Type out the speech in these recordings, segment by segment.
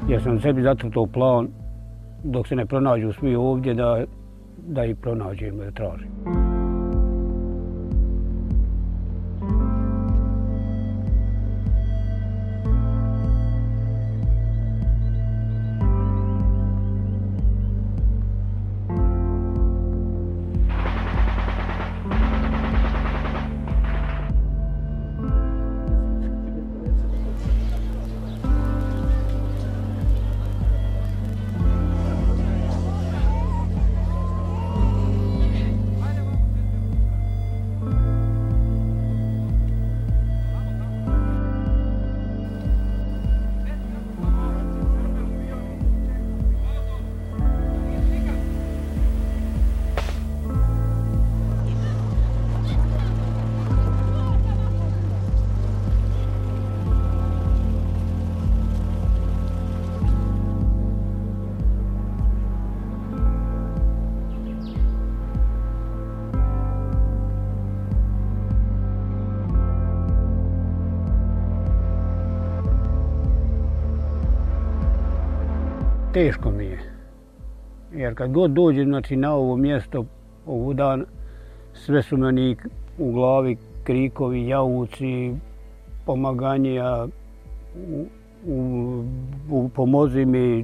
Jer sam sebi zacrtao plan dok se ne pronađu svi ovdje da ih pronađem, da tražim. Teško mi je, jer kad god dođem na ovo mjesto, ovu dan, sve su meni u glavi krikovi, jauci, pomaganija, pomozi mi.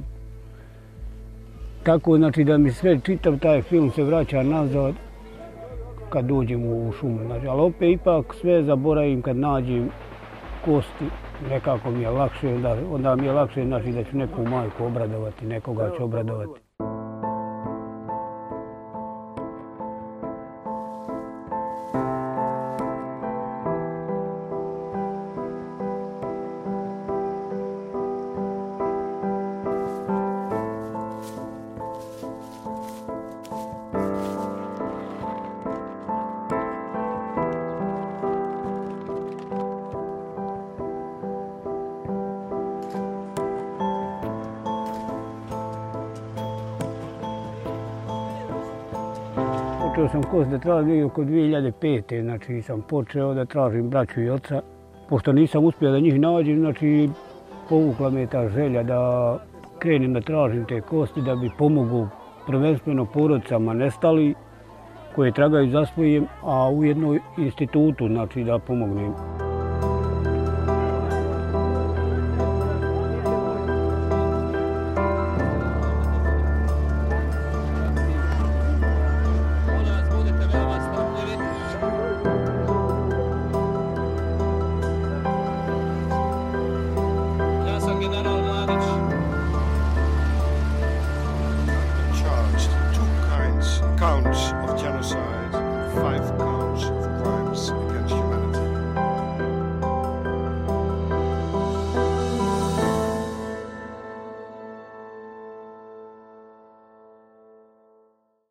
Tako da mi sve čitav taj film se vraća nazad kad dođem u šumu. Ali opet ipak sve zaboravim kad nađem kosti. Nekako mi je lakše, onda mi je lakše da ću neku majku obradovati, nekoga ću obradovati. Počeo sam kost da tražim oko 2005. Znači sam počeo da tražim braću i oca. Pošto nisam uspio da njih nađem, znači povukla me ta želja da krenem da tražim te kosti da bi pomogao prvenstveno porodicama nestali koje tragaju za svojim, a u jednom institutu znači da pomognem. Counts